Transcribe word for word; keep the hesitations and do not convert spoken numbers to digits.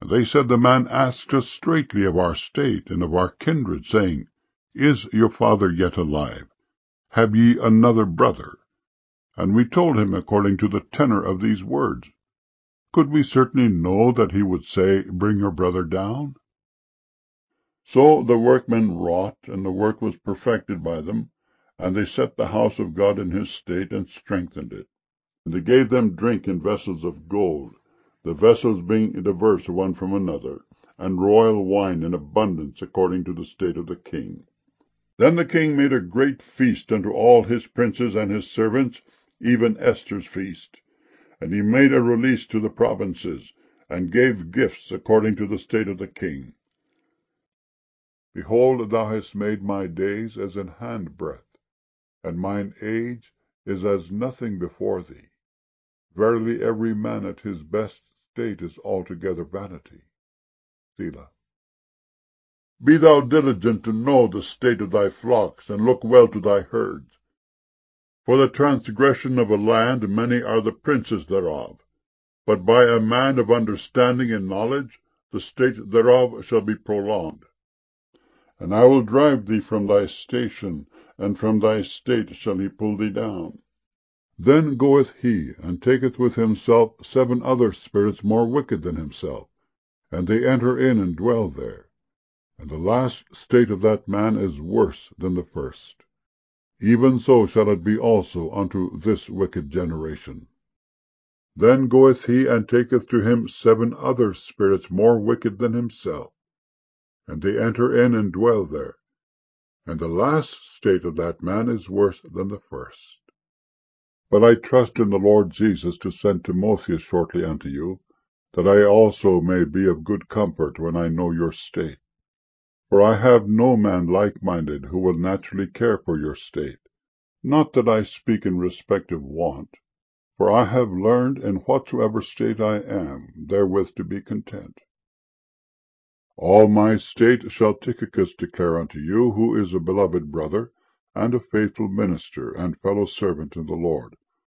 They said, The man asked us straitly of our state and of our kindred, saying, Is your father yet alive? Have ye another brother? And we told him according to the tenor of these words. Could we certainly know that he would say, Bring your brother down? So the workmen wrought, and the work was perfected by them, and they set the house of God in his state, and strengthened it. And they gave them drink in vessels of gold, the vessels being diverse one from another, and royal wine in abundance according to the state of the king. Then the king made a great feast unto all his princes and his servants, even Esther's feast. And he made a release to the provinces, and gave gifts according to the state of the king. Behold, thou hast made my days as an handbreadth, and mine age is as nothing before thee. Verily every man at his best state is altogether vanity. Selah. Be thou diligent to know the state of thy flocks, and look well to thy herds. For the transgression of a land many are the princes thereof, but by a man of understanding and knowledge the state thereof shall be prolonged. And I will drive thee from thy station, and from thy state shall he pull thee down. Then goeth he, and taketh with himself seven other spirits more wicked than himself, and they enter in and dwell there. And the last state of that man is worse than the first. Even so shall it be also unto this wicked generation. Then goeth he, and taketh to him seven other spirits more wicked than himself, and they enter in and dwell there. And the last state of that man is worse than the first. But I trust in the Lord Jesus to send Timotheus shortly unto you, that I also may be of good comfort when I know your state. For I have no man like-minded who will naturally care for your state. Not that I speak in respect of want, for I have learned in whatsoever state I am, therewith to be content. All my state shall Tychicus declare unto you, who is a beloved brother, and a faithful minister, and fellow servant in the Lord.